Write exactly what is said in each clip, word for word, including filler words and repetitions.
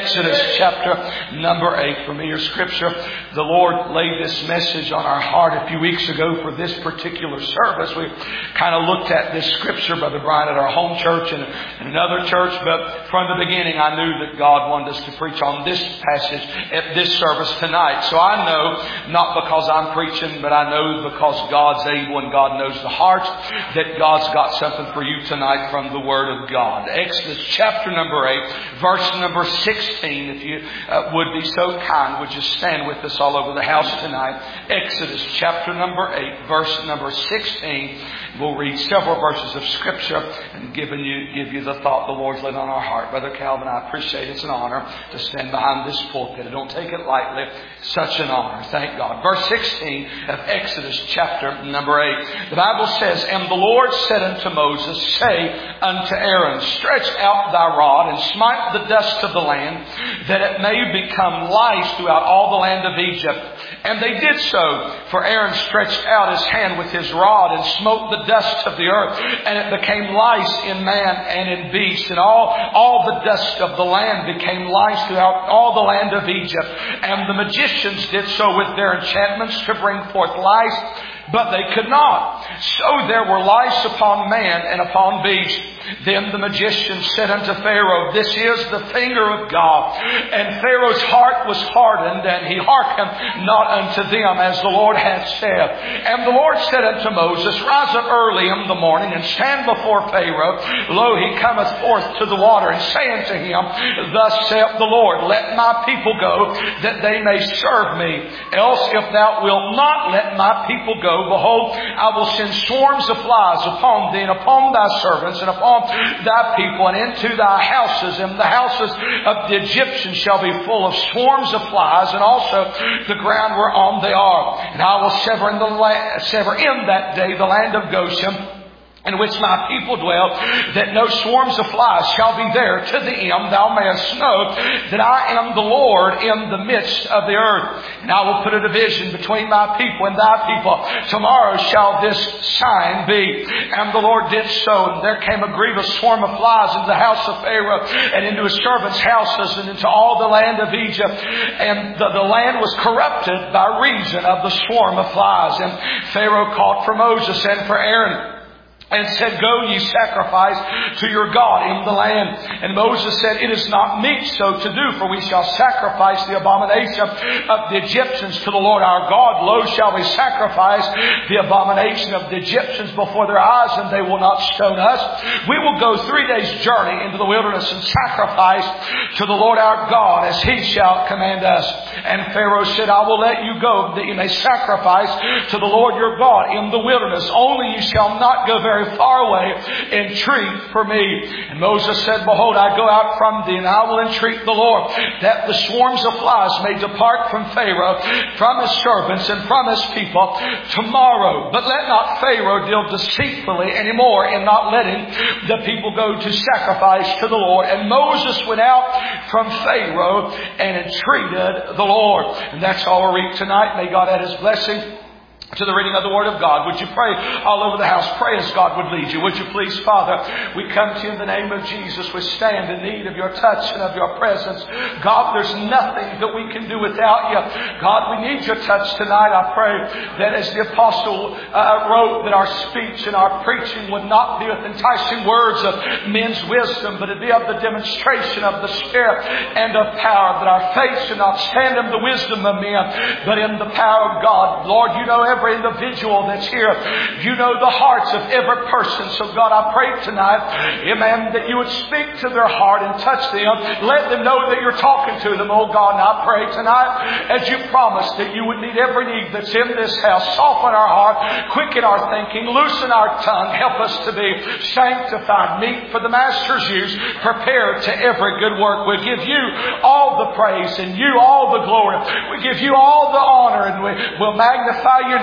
Exodus chapter number eight. Familiar scripture. The Lord laid this message on our heart a few weeks ago for this particular service. We kind of looked at this scripture, Brother Brian, at our home church and in another church. But from the beginning, I knew that God wanted us to preach on this passage at this service tonight. So I know, not because I'm preaching, but I know because God's able and God knows the heart, that God's got something for you tonight from the Word of God. Exodus chapter number eight, verse number sixteen. If you uh, would be so kind, would you stand with us all over the house tonight? Exodus chapter number eight, verse number sixteen. We'll read several verses of Scripture and giving you, give you the thought the Lord's laid on our heart. Brother Calvin, I appreciate it. It's an honor to stand behind this pulpit. I don't take it lightly. Such an honor. Thank God. Verse sixteen of Exodus chapter number eight. The Bible says, "And the Lord said unto Moses, Say unto Aaron, Stretch out thy rod and smite the dust of the land, that it may become lice throughout all the land of Egypt. And they did so, for Aaron stretched out his hand with his rod and smote the dust of the earth, and it became lice in man and in beast. And all, all the dust of the land became lice throughout all the land of Egypt. And the magicians did so with their enchantments to bring forth lice, but they could not. So there were lice upon man and upon beast. Then the magician said unto Pharaoh, This is the finger of God. And Pharaoh's heart was hardened, and he hearkened not unto them, as the Lord had said. And the Lord said unto Moses, Rise up early in the morning, and stand before Pharaoh. Lo, he cometh forth to the water, and say unto him, Thus saith the Lord, Let my people go, that they may serve me. Else, if thou wilt not let my people go, behold, I will send swarms of flies upon thee, and upon thy servants, and upon thy people, and into thy houses, and the houses of the Egyptians shall be full of swarms of flies, and also the ground whereon they are. And I will sever in, the la- sever in that day the land of Goshen, in which my people dwell, that no swarms of flies shall be there, to the end thou mayest know that I am the Lord in the midst of the earth. And I will put a division between my people and thy people. Tomorrow shall this sign be. And the Lord did so, and there came a grievous swarm of flies into the house of Pharaoh, and into his servants' houses, and into all the land of Egypt. And the, the land was corrupted by reason of the swarm of flies. And Pharaoh called for Moses and for Aaron, and said, Go ye sacrifice to your God in the land. And Moses said, It is not meet so to do, for we shall sacrifice the abomination of the Egyptians to the Lord our God. Lo, shall we sacrifice the abomination of the Egyptians before their eyes, and they will not stone us. We will go three days' journey into the wilderness and sacrifice to the Lord our God, as he shall command us. And Pharaoh said, I will let you go, that you may sacrifice to the Lord your God in the wilderness. Only you shall not go very far away, entreat for me. And Moses said, Behold, I go out from thee, and I will entreat the Lord, that the swarms of flies may depart from Pharaoh, from his servants, and from his people tomorrow. But let not Pharaoh deal deceitfully any more in not letting the people go to sacrifice to the Lord. And Moses went out from Pharaoh and entreated the Lord. And that's all we read tonight. May God add his blessing to the reading of the Word of God. Would you pray all over the house? Pray as God would lead you. Would you please, Father, we come to you in the name of Jesus. We stand in need of your touch and of your presence. God, there's nothing that we can do without you. God, we need your touch tonight. I pray that as the apostle uh, wrote, that our speech and our preaching would not be with enticing words of men's wisdom, but it be of the demonstration of the Spirit and of power, that our faith should not stand in the wisdom of men, but in the power of God. Lord, you know every Every individual that's here, you know the hearts of every person. So God, I pray tonight, amen, that you would speak to their heart and touch them. Let them know that you're talking to them, oh God. And I pray tonight, as you promised, that you would meet every need that's in this house. Soften our heart, quicken our thinking, loosen our tongue. Help us to be sanctified, meet for the Master's use, prepared to every good work. We give you all the praise and you all the glory. We give you all the honor, and we will magnify your name.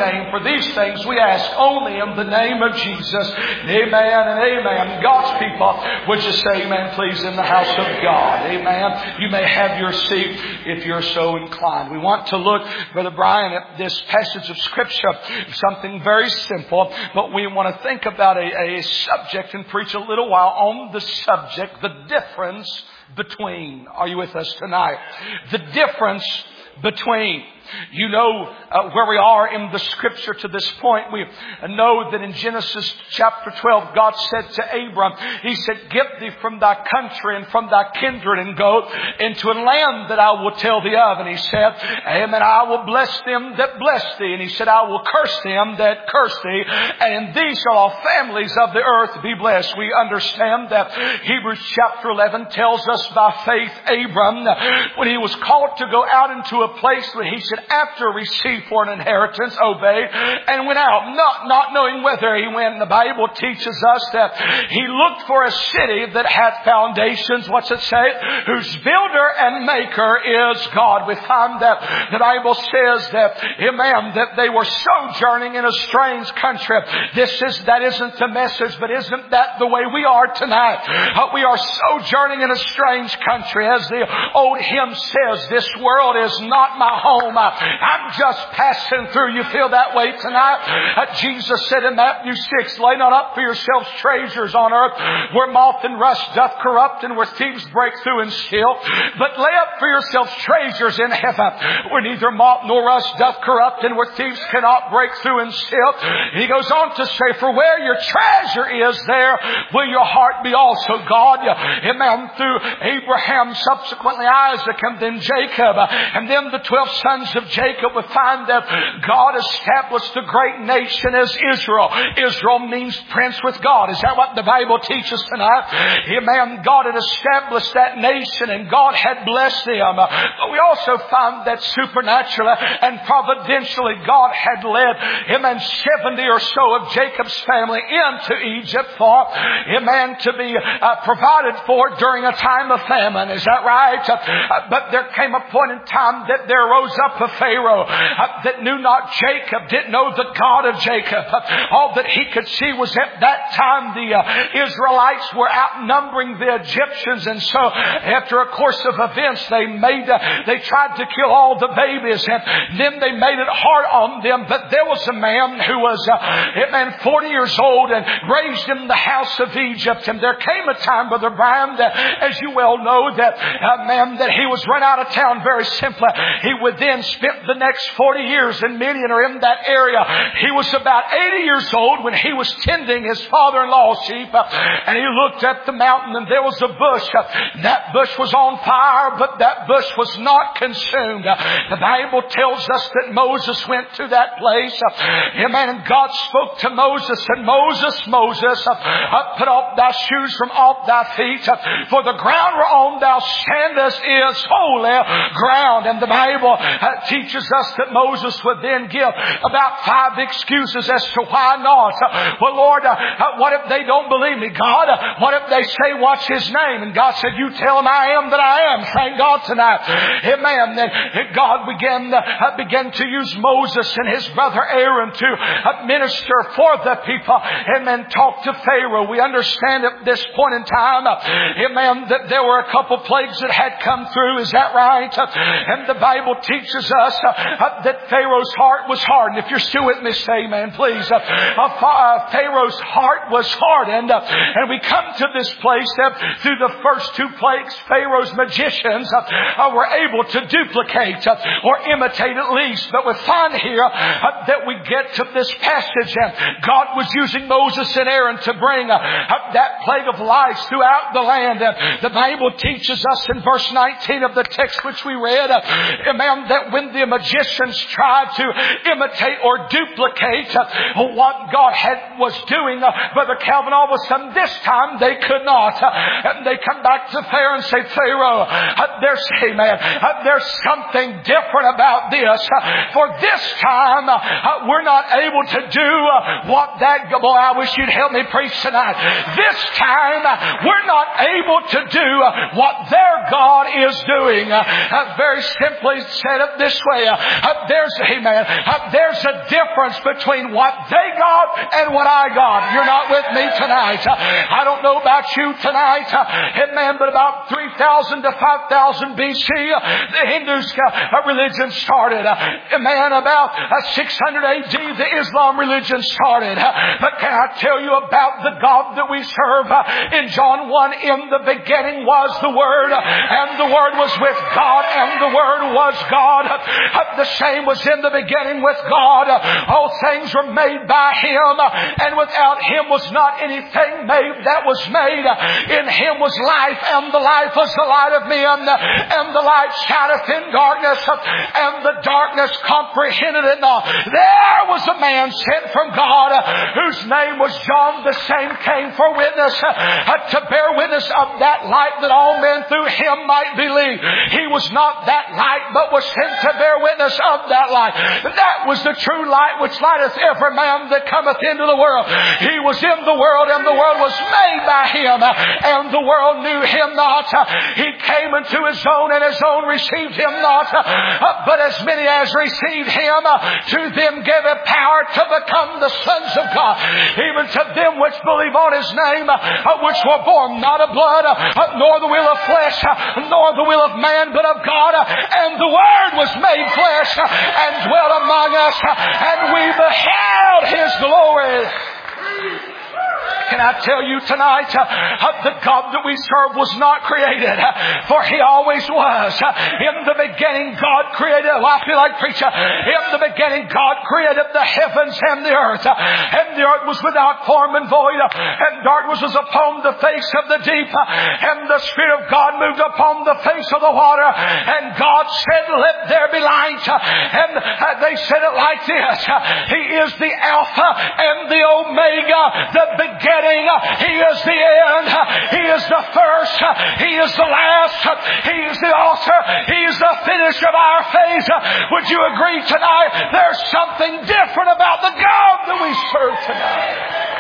name. For these things we ask only in the name of Jesus. Amen and amen. God's people, would you say amen, please, in the house of God? Amen. You may have your seat if you're so inclined. We want to look, Brother Brian, at this passage of Scripture, something very simple, but we want to think about a, a subject and preach a little while on the subject, the difference between. Are you with us tonight? The difference between. You know uh, where we are in the Scripture to this point. We know that in Genesis chapter twelve, God said to Abram, He said, "Get thee from thy country and from thy kindred and go into a land that I will tell thee of." And He said, "Amen, I will bless them that bless thee." And He said, "I will curse them that curse thee. And in thee shall all families of the earth be blessed." We understand that Hebrews chapter eleven tells us by faith Abram, when he was called to go out into a place where he said, after received for an inheritance, obeyed and went out, not, not knowing whither he went. And the Bible teaches us that he looked for a city that had foundations. What's it say? Whose builder and maker is God. We find that the Bible says that, amen, that they were sojourning in a strange country. This is, that isn't the message, but isn't that the way we are tonight? Uh, we are sojourning in a strange country. As the old hymn says, this world is not my home. I'm just passing through. You feel that way tonight? Uh, Jesus said in Matthew six, "Lay not up for yourselves treasures on earth, where moth and rust doth corrupt, and where thieves break through and steal. But lay up for yourselves treasures in heaven, where neither moth nor rust doth corrupt, and where thieves cannot break through and steal." And he goes on to say, "For where your treasure is, there will your heart be also." God, amen, through Abraham, subsequently Isaac, and then Jacob, and then the twelve sons of Jacob, we find that God established a great nation as Israel. Israel means prince with God. Is that what the Bible teaches tonight? Amen. God had established that nation and God had blessed them. But we also find that supernaturally and providentially God had led, amen, seventy or so of Jacob's family into Egypt for, amen, to be uh, provided for during a time of famine. Is that right? Uh, but there came a point in time that there rose up a Pharaoh uh, that knew not Jacob, didn't know the God of Jacob. Uh, all that he could see was at that time the uh, Israelites were outnumbering the Egyptians, and so after a course of events they made uh, they tried to kill all the babies, and then they made it hard on them. But there was a man who was uh, man forty years old and raised in the house of Egypt, and there came a time, Brother Brian, that as you well know, that uh, man that he was run out of town. Very simply, he would then spent the next forty years in Midian or in that area. He was about eighty years old when he was tending his father-in-law's sheep, uh, and he looked at the mountain and there was a bush. Uh, that bush was on fire, but that bush was not consumed. Uh, the Bible tells us that Moses went to that place. Uh, amen. And God spoke to Moses, and Moses, Moses, uh, uh, put off thy shoes from off thy feet, uh, for the ground whereon thou standest is holy ground. And the Bible uh, teaches us that Moses would then give about five excuses as to why not. Uh, well, Lord, uh, uh, what if they don't believe me? God, uh, what if they say, what's his name? And God said, you tell them I am that I am. Thank God tonight. Amen. Then God began, uh, began to use Moses and his brother Aaron to uh, minister for the people. Amen. Talk to Pharaoh. We understand at this point in time, uh, amen, that there were a couple plagues that had come through. Is that right? Uh, and the Bible teaches us uh, uh, that Pharaoh's heart was hardened. If you're still with me, say amen, please. Uh, uh, Pharaoh's heart was hardened. Uh, and we come to this place that uh, through the first two plagues, Pharaoh's magicians uh, uh, were able to duplicate uh, or imitate at least. But we find here uh, that we get to this passage, and God was using Moses and Aaron to bring uh, uh, that plague of lice throughout the land. Uh, the Bible teaches us in verse nineteen of the text which we read, uh, amen, that when the magicians tried to imitate or duplicate uh, what God had was doing, uh, Brother Calvin, all of a sudden this time they could not. Uh, and they come back to Pharaoh and say, Pharaoh, uh, there's, amen, uh, there's something different about this. Uh, for this time, uh, uh, we're not able to do uh, what that, boy, I wish you'd help me preach tonight. This time, uh, we're not able to do uh, what their God is doing. Uh, uh, very simply said it this way. Uh, there's, amen, uh, there's a difference between what they got and what I got. You're not with me tonight. Uh, I don't know about you tonight, uh, amen, but about three thousand to five thousand B C, uh, the Hindus uh, religion started. Uh, amen, about uh, six hundred A D, the Islam religion started. Uh, but can I tell you about the God that we serve? Uh, in John one, in the beginning was the Word, uh, and the Word was with God, and the Word was God. Uh, the same was in the beginning with God. Uh, all things were made by Him, uh, and without Him was not anything made that was made. Uh, in Him was life, and the life was the light of men, uh, and the light shineth in darkness, uh, and the darkness comprehended it not. There was a man sent from God, uh, whose name was John. The same came for witness, uh, uh, to bear witness of that light, that all men through Him might believe. He was not that light, but was sent to bear witness of that light. That was the true light which lighteth every man that cometh into the world. He was in the world, and the world was made by Him, uh, and the world knew Him not. Uh, he came into His own, and His own received Him not. Uh, uh, but as many as received Him, uh, to them gave a power to become the sons of God, even to them which believe on His name, uh, which were born not of blood, uh, nor the will of flesh, uh, nor the will of man, but of God. Uh, and the Word was made flesh, uh, and dwelt among us, uh, and we beheld His glory. Can I tell you tonight, uh, uh, the God that we serve was not created, uh, for He always was. Uh, in the beginning, God created, well, I feel like preacher, in the beginning, God created the heavens and the earth, uh, and the earth was without form and void, uh, and darkness was upon the face of the deep, uh, and the Spirit of God moved upon the face of the water, and God said, let there be light, uh, and uh, they said it like this, uh, He is the Alpha and the Omega, the beginning. He is the end. He is the first. He is the last. He is the author. He is the finish of our faith. Would you agree tonight? There's something different about the God that we serve tonight.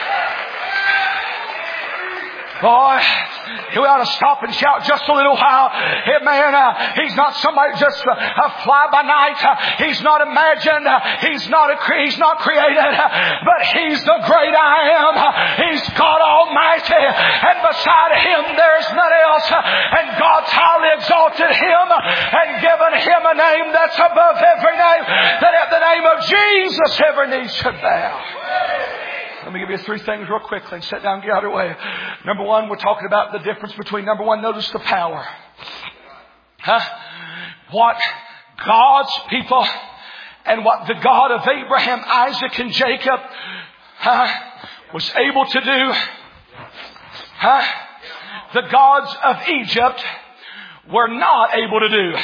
Boy, we ought to stop and shout just a little while. Hey, man, uh, He's not somebody just uh, uh, fly by night. Uh, he's not imagined. Uh, he's not a cre- He's not created. Uh, but He's the great I am. Uh, he's God Almighty. And beside Him there's none else. Uh, and God's highly exalted Him uh, and given Him a name that's above every name, that at the name of Jesus every knee should bow. Let me give you three things real quickly and sit down and get out of the way. Number one, we're talking about the difference between, number one, notice the power. Huh? What God's people and what the God of Abraham, Isaac, and Jacob huh, was able to do. Huh? The gods of Egypt were not able to do.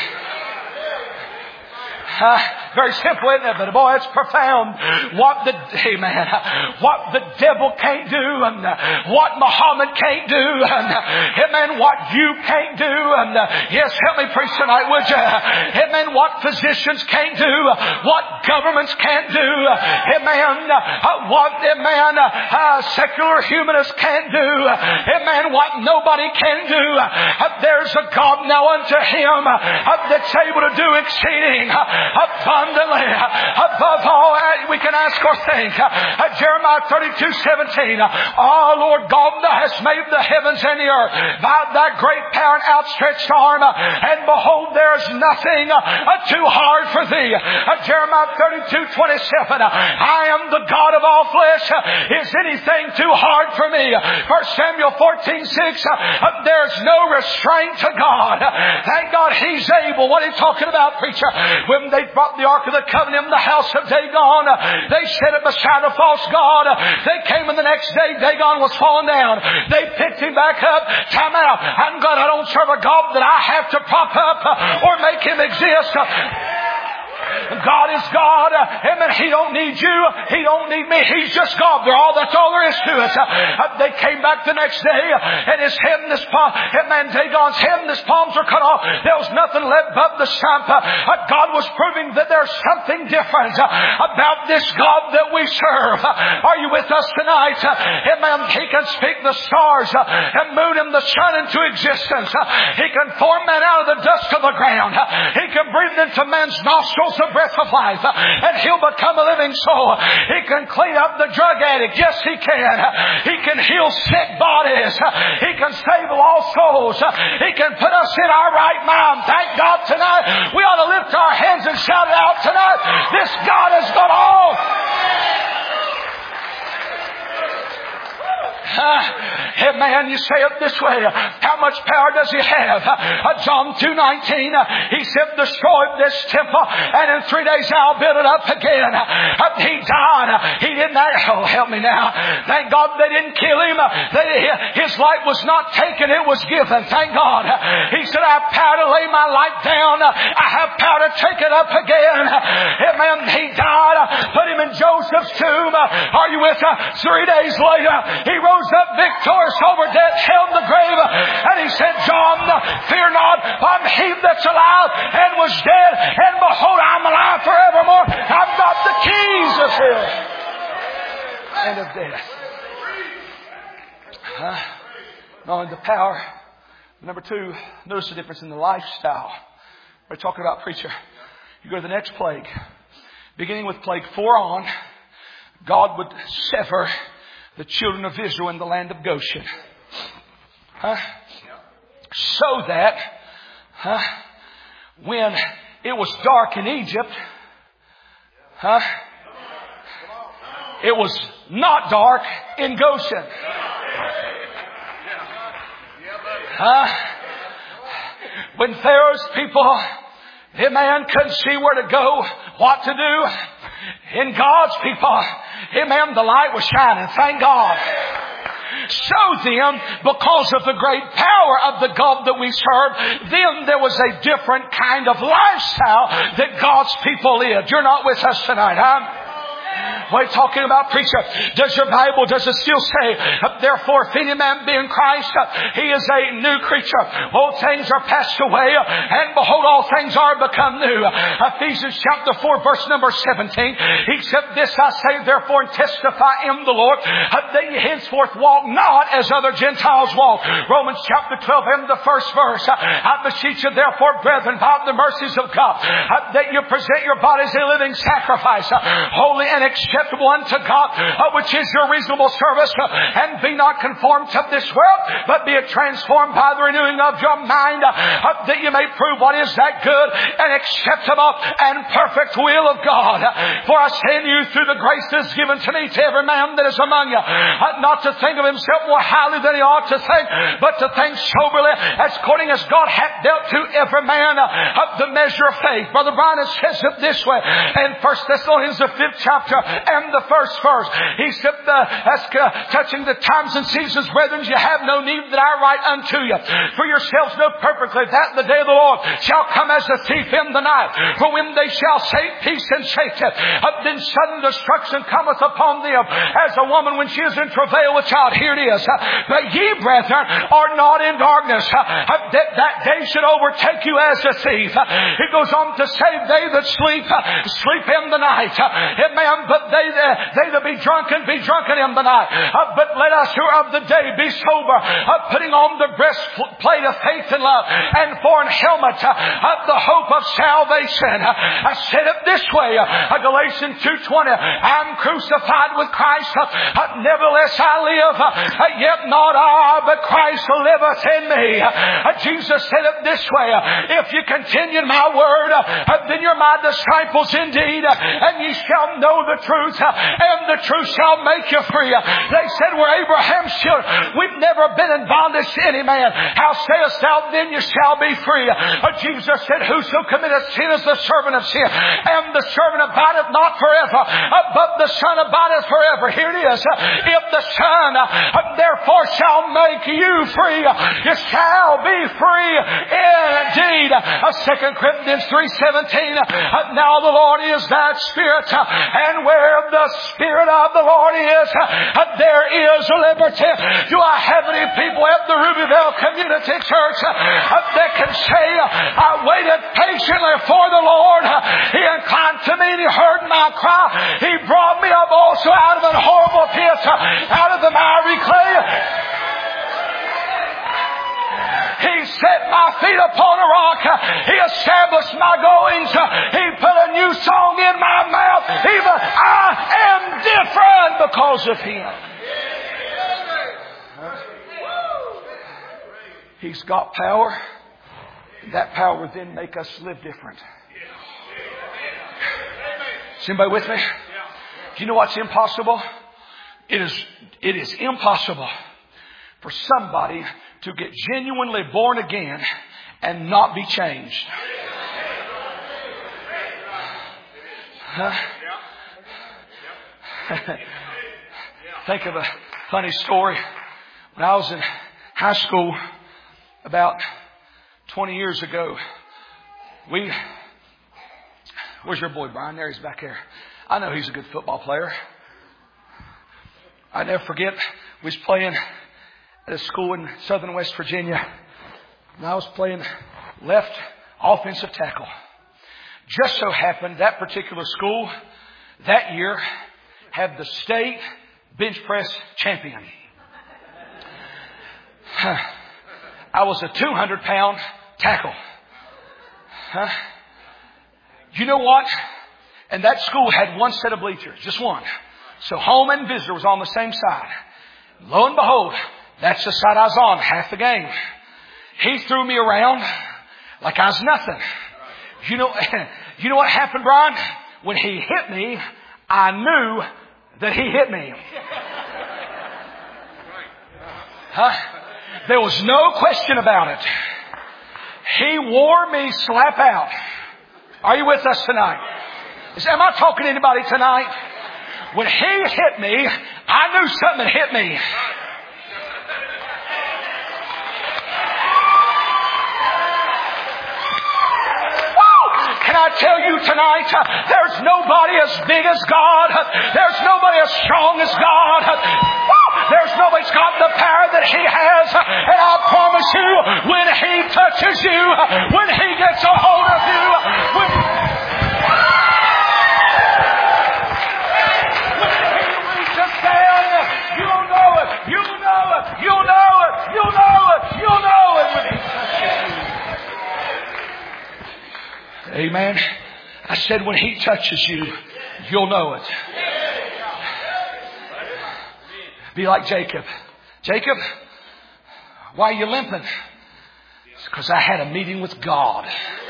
Huh? Very simple, isn't it? But boy, it's profound. What the, amen, what the devil can't do, and what Muhammad can't do, and amen, what you can't do, and yes, help me preach tonight, would you? Amen, what physicians can't do, what governments can't do, amen, what, amen, uh, secular humanists can't do, amen, what nobody can do. There's a God now unto Him that's able to do exceeding abundantly above all we can ask or think. Uh, Jeremiah thirty-two seventeen. Oh Lord God, Thou hast made the heavens and the earth by Thy great power and outstretched arm, and behold, there is nothing uh, too hard for Thee. Uh, Jeremiah thirty-two twenty-seven. I am the God of all flesh. Is anything too hard for me? First Samuel fourteen six. Uh, there's no restraint to God. Thank God He's able. What are you talking about, preacher? When they brought the Ark of the Covenant in the house of Dagon, they set it beside a false god. They came in the next day, Dagon was falling down. They picked him back up. Time out. I'm glad I don't serve a God that I have to prop up or make him exist. God is God. Amen. He don't need you. He don't need me. He's just God. They're all, that's all there is to it. They came back the next day and his head and his palm, amen, Dagon's head and his palms were cut off. There was nothing left but the stump. God was proving that there's something different about this God that we serve. Are you with us tonight? Amen. He can speak the stars and moon and the sun into existence. He can form man out of the dust of the ground. He can breathe into man's nostrils the breath of life, and he'll become a living soul. He can clean up the drug addict. Yes, he can. He can heal sick bodies. He can save lost souls. He can put us in our right mind. Thank God tonight. We ought to lift our hands and shout it out tonight. This God has got all. Uh, man, you say it this way. How much power does he have? Uh, John two nineteen. Uh, he said, destroy this temple, and in three days I'll build it up again. Uh, he died. Uh, he didn't. Oh, help me now. Thank God they didn't kill him. Uh, they, his life was not taken. It was given. Thank God. Uh, he said, I have power to lay my life down. Uh, I have power to take it up again. Uh, man, he died. Uh, put him in Joseph's tomb. Uh, are you with us? Uh, three days later, he rose up victorious over death, hell in the grave, and he said, John, fear not, I'm he that's alive and was dead, and behold, I'm alive forevermore. I've got the keys of hell and of death. Uh, knowing the power. Number two, notice the difference in the lifestyle. We're talking about preacher. You go to the next plague. Beginning with plague four on, God would sever the children of Israel in the land of Goshen. Huh? So that huh, when it was dark in Egypt, huh, it was not dark in Goshen. Huh? When Pharaoh's people, amen, couldn't see where to go, what to do, in God's people, amen, the light was shining. Thank God. So then, because of the great power of the God that we serve, then there was a different kind of lifestyle that God's people lived. You're not with us tonight, huh? We're talking about preacher. Does your Bible, does it still say, therefore if any man be in Christ, he is a new creature. Old things are passed away, and behold, all things are become new. Ephesians chapter four, verse number seventeen. He said, this I say therefore and testify in the Lord, that ye henceforth walk not as other Gentiles walk. Romans chapter twelve and the first verse. I beseech you therefore, brethren, by the mercies of God, that you present your bodies a living sacrifice, holy and acceptable unto God, uh, which is your reasonable service, uh, and be not conformed to this world, but be transformed by the renewing of your mind, uh, uh, that you may prove what is that good and acceptable and perfect will of God. Uh, for I say to you, through the grace that is given to me, to every man that is among you, uh, not to think of himself more highly than he ought to think, but to think soberly, as according as God hath dealt to every man uh, of the measure of faith. Brother Brian says it this way in First Thessalonians, the fifth chapter and the first verse. He said, uh, as, uh, touching the times and seasons, brethren, you have no need that I write unto you. For yourselves know perfectly that the day of the Lord shall come as a thief in the night. For when they shall say peace and safety, uh, then sudden destruction cometh upon them, as a woman when she is in travail with child. Here it is. Uh, but ye, brethren, are not in darkness, uh, uh, that that day should overtake you as a thief. Uh, it goes on to say, they that sleep, uh, sleep in the night. Uh, amen. But they, uh, they that be drunken, be drunken in the night. Uh, but let us who are of the day be sober, uh, putting on the breastplate of faith and love, and for an helmet uh, of the hope of salvation. Uh, I said it this way, uh, Galatians two twenty, I'm crucified with Christ, uh, uh, nevertheless I live, uh, yet not I, but Christ liveth in me. Uh, Jesus said it this way, uh, if you continue in my word, uh, then you're my disciples indeed, uh, and ye shall know the truth, truth, and the truth shall make you free. They said, we're Abraham's children. We've never been in bondage to any man. How sayest thou, then you shall be free? But Jesus said, whoso committeth sin is the servant of sin, and the servant abideth not forever, but the Son abideth forever. Here it is. If the Son therefore shall make you free, you shall be free indeed. Second Corinthians three seventeen. Now the Lord is that Spirit, and where the Spirit of the Lord is, there is liberty. Do I have any people at the Rubyville Community Church that can say, I waited patiently for the Lord. He inclined to me and He heard my cry. He brought me up also out of an horrible pit, out of the miry clay. He set my feet upon a rock. He established my goings. He put a new song in my mouth. Even I am different because of Him. He's got power. That power will then make us live different. Is anybody with me? Do you know what's impossible? It is, it is impossible for somebody to get genuinely born again and not be changed. Huh? Think of a funny story. When I was in high school about twenty years ago, we... Where's your boy Brian? There, he's back there. I know he's a good football player. I never forget, we was playing at a school in southern West Virginia, and I was playing left offensive tackle. Just so happened that particular school that year had the state bench press champion. I was a two hundred pound tackle. Huh? You know what? And that school had one set of bleachers, just one. So home and visitor was on the same side. Lo and behold, that's the side I was on half the game. He threw me around like I was nothing. You know, you know what happened, Brian? When he hit me, I knew that he hit me. Huh? There was no question about it. He wore me slap out. Are you with us tonight? Is, am I talking to anybody tonight? When he hit me, I knew something had hit me. Can I tell you tonight, there's nobody as big as God. There's nobody as strong as God. There's nobody's got the power that He has. And I promise you, when He touches you, when He gets a hold of you, when, when He reaches down, you'll know it, you'll know it, you'll know it, you'll know it, you'll know it when He touches you. Amen. I said when He touches you, you'll know it. Be like Jacob. Jacob, why are you limping? It's because I had a meeting with God.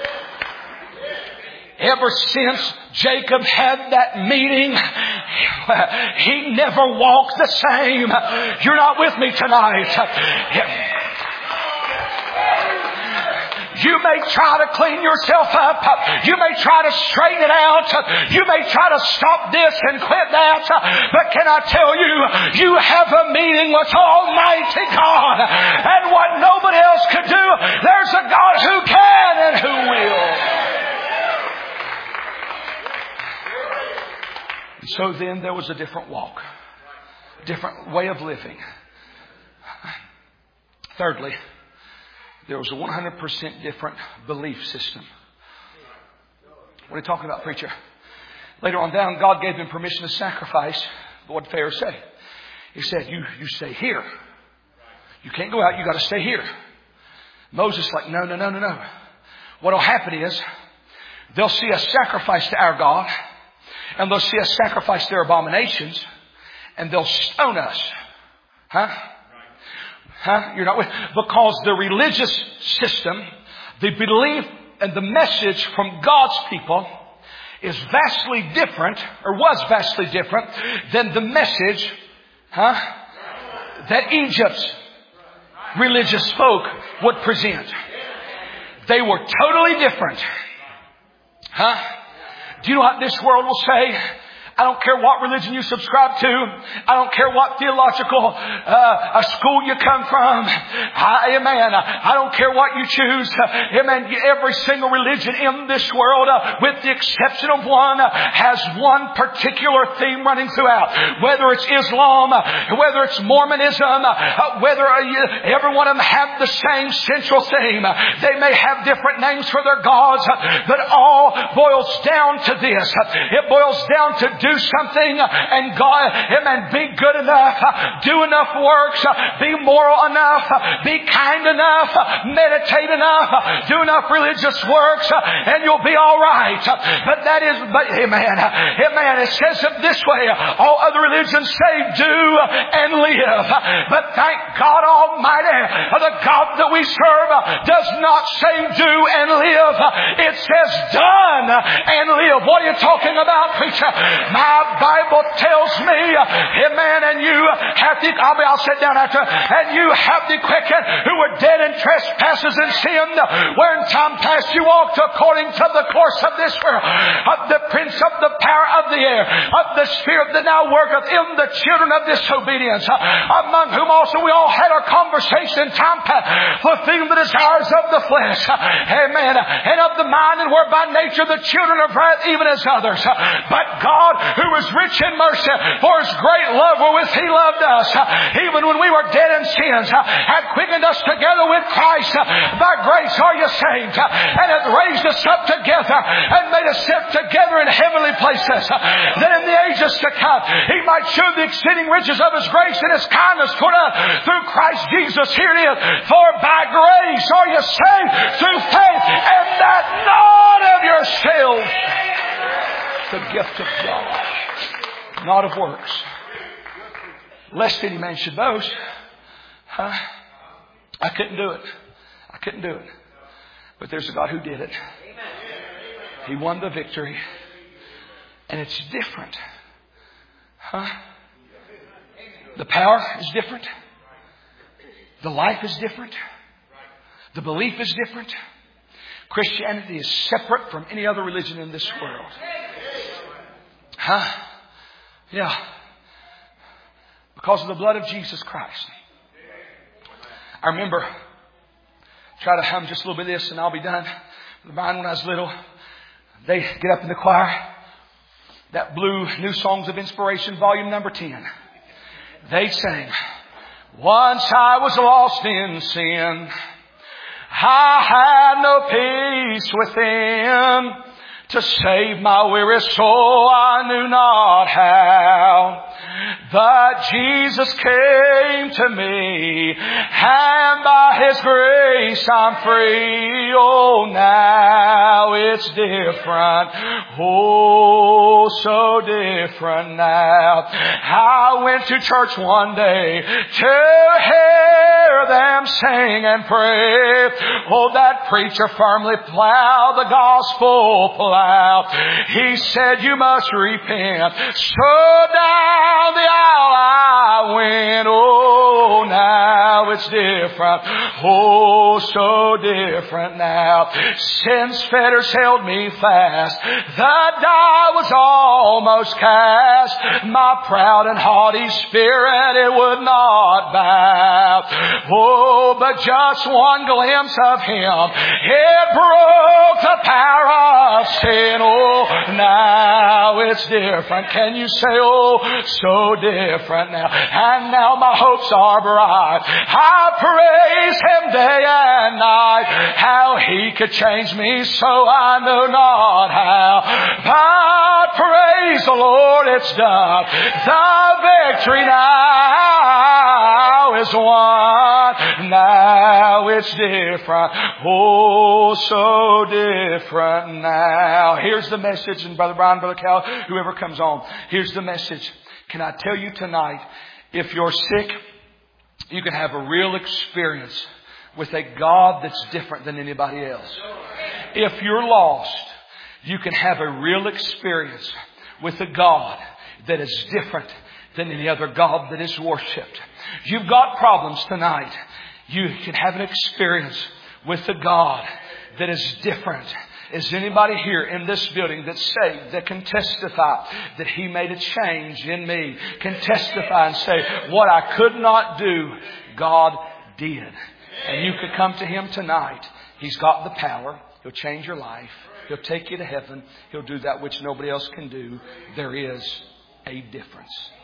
Ever since Jacob had that meeting, he never walked the same. You're not with me tonight. You may try to clean yourself up. You may try to straighten it out. You may try to stop this and quit that. But can I tell you, you have a meeting with Almighty God. And what nobody else could do, there's a God who can and who will. And so then there was a different walk. A different way of living. Thirdly, there was a one hundred percent different belief system. What are you talking about, preacher? Later on down, God gave them permission to sacrifice. But what did Pharaoh say? He said, you, you stay here. You can't go out. You got to stay here. Moses is like, no, no, no, no, no. What will happen is they'll see us sacrifice to our God, and they'll see us sacrifice their abominations, and they'll stone us. Huh? Huh? You're not with, because the religious system, the belief and the message from God's people is vastly different, or was vastly different, than the message, huh, that Egypt's religious folk would present. They were totally different. Huh? Do you know what this world will say? I don't care what religion you subscribe to. I don't care what theological uh, school you come from. I, amen. I don't care what you choose. Amen. Every single religion in this world, uh, with the exception of one, uh, has one particular theme running throughout. Whether it's Islam, uh, whether it's Mormonism, uh, whether uh, every one of them have the same central theme. Uh, they may have different names for their gods, uh, but all boils down to this. Uh, it boils down to do Do something and God, amen, be good enough, do enough works, be moral enough, be kind enough, meditate enough, do enough religious works, and you'll be all right. But that is, but amen, amen, it says it this way, all other religions say do and live. But thank God Almighty, the God that we serve does not say do and live. It says done and live. What are you talking about, preacher? My Bible tells me, amen, and you have the, I'll, be, I'll sit down after, and you have the quickened who were dead in trespasses and sin, where in time past you walked according to the course of this world, of the prince of the power of the air, of the spirit that now worketh in the children of disobedience, among whom also we all had our conversation in time past, fulfilling the desires of the flesh, amen, and of the mind, and were by nature the children of wrath, even as others. But God, who was rich in mercy, for His great love wherewith He loved us, even when we were dead in sins, hath quickened us together with Christ. By grace are you saved, and hath raised us up together, and made us sit together in heavenly places, that in the ages to come He might show the exceeding riches of His grace and His kindness toward us through Christ Jesus. Here it is. For by grace are you saved through faith, and that not of yourselves, the gift of God, not of works, lest any man should boast. Huh? I couldn't do it. I couldn't do it. But there's a God who did it. He won the victory. And it's different. Huh? The power is different. The life is different. The belief is different. Christianity is separate from any other religion in this world. Huh? Yeah. Because of the blood of Jesus Christ. I remember, try to hum just a little bit of this and I'll be done. Mine when I was little, they get up in the choir, that blue New Songs of Inspiration, volume number ten. They sang, once I was lost in sin, I had no peace within. To save my weary soul, I knew not how. But Jesus came to me, and by His grace I'm free. Oh, now it's different. Oh, so different now. I went to church one day to hear them sing and pray. Oh, that preacher firmly plowed the gospel plow. He said, you must repent. So down the aisle I went. Oh, now it's different. Oh, so different now. Sin's fetters held me fast, the die was almost cast. My proud and haughty spirit, it would not bow. Oh, but just one glimpse of Him, it broke the power of sin. Oh, now it's different. Can you say, oh, so different now? And now my hopes are bright. I praise Him day and night. How He could change me so I know not how. But praise the Lord, it's done. The victory now is won. Now it's different. Oh, so different now. Here's the message, and Brother Brian, Brother Cal, whoever comes on, here's the message. Can I tell you tonight, if you're sick, you can have a real experience with a God that's different than anybody else. If you're lost, You can have a real experience with a God that is different than any other God that is worshipped. You've got problems tonight. You can have an experience with a God that is different. Is anybody here in this building that's saved that can testify that He made a change in me? Can testify and say, what I could not do, God did. And you could come to Him tonight. He's got the power. He'll change your life. He'll take you to heaven. He'll do that which nobody else can do. There is a difference.